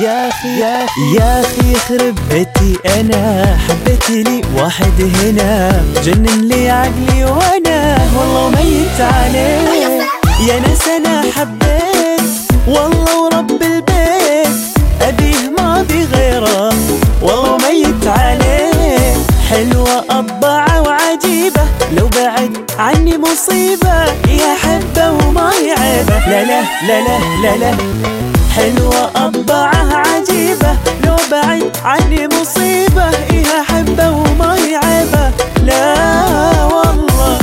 يا أخي يخرب بيتي أنا حبيت لي واحد هنا جنن لي عقلي وأنا والله ميت عليه. يا ناس أنا حبيت والله ورب البيت أبيه ما بي غيره والله ميت عليه. حلوة أطباعة وعجيبة لو بعد عني مصيبة يا حبة وما يعيبة. لا لا لا لا لا لا حلوة أطباعها عجيبة لو بعد عني مصيبة يا حبة وما يعيبة. لا والله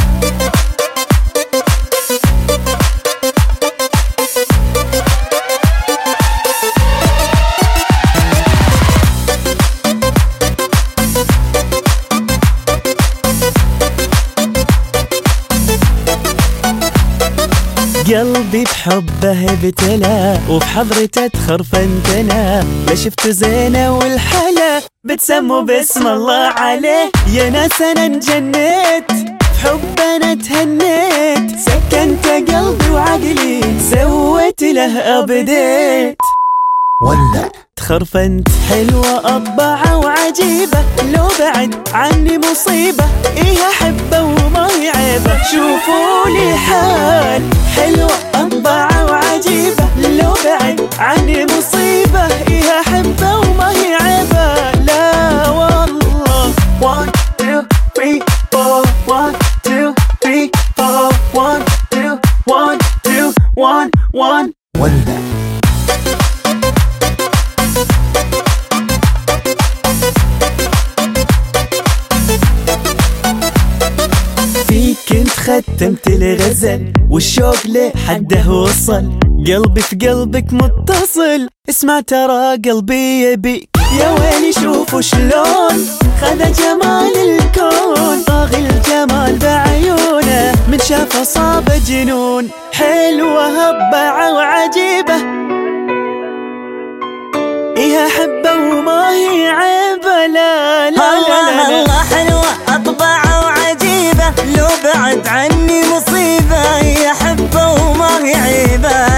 قلبي بحبه ابتلى وفي حضرته تخرفنت انا لا شفت زينه والحلا بتسموا باسم الله عليه. يا ناس انا انجنيت في حب انا تهنيت سكنت قلبي وعقلي سويت له ابديت ولا تخرفنت. حلوة أطباعة وعجيبة لو بعد عني مصيبة إيه أحبه وما يعيبه. شوفوا لي حال حلوة أطباعة وعجيبة لو بعد عني مصيبة إيه أحبه وما يعيبه. لا والله 1 2 3 4 1 2 3 4 1 2 1 2 1 1 ولا كنت ختمت الغزل والشوق لحده وصل قلبي في قلبك متصل اسمع ترى قلبي يبيك يا ويلي شوفوا شلون خذ جمال الكون طاغي الجمال بعيونه من شافه صاب جنون. حلوة هبعة وعجيبة إيها حبة وما هي عيبة. لا لا لا الله حلوة أطباعه وعجيبة لو بعد عني مصيبة يا حبة وما هي عيبة.